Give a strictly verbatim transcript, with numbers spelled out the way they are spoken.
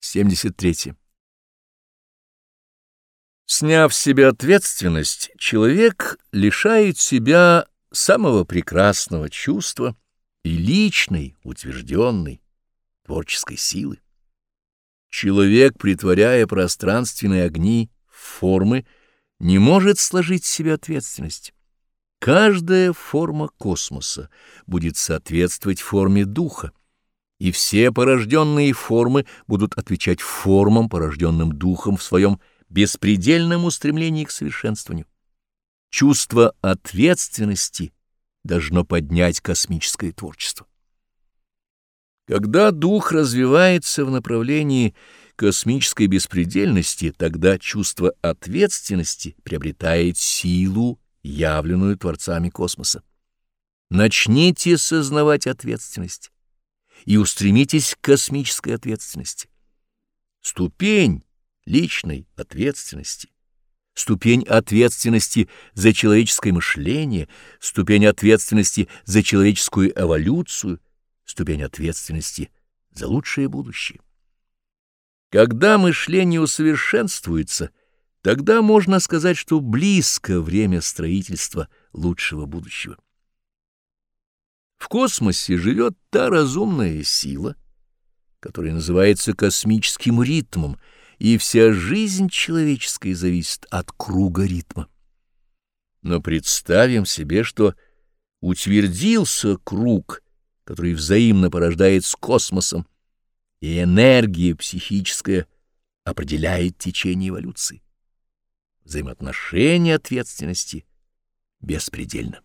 семьдесят три. Сняв с себя ответственность, человек лишает себя самого прекрасного чувства и личной, утвержденной, творческой силы. Человек, претворяя пространственные огни в формы, не может сложить в себе ответственность. Каждая форма космоса будет соответствовать форме духа, и все порожденные формы будут отвечать формам, порожденным духом в своем беспредельном устремлении к совершенствованию. Чувство ответственности должно поднять космическое творчество. Когда дух развивается в направлении космической беспредельности, тогда чувство ответственности приобретает силу, явленную творцами космоса. Начните сознавать ответственность и устремитесь к космической ответственности. Ступень личной ответственности, ступень ответственности за человеческое мышление, ступень ответственности за человеческую эволюцию, ступень ответственности за лучшее будущее. Когда мышление усовершенствуется, тогда можно сказать, что близко время строительства лучшего будущего. В космосе живет та разумная сила, которая называется космическим ритмом, и вся жизнь человеческая зависит от круга ритма. Но представим себе, что утвердился круг, который взаимно порождает с космосом, и энергия психическая определяет течение эволюции. Взаимоотношение ответственности беспредельно.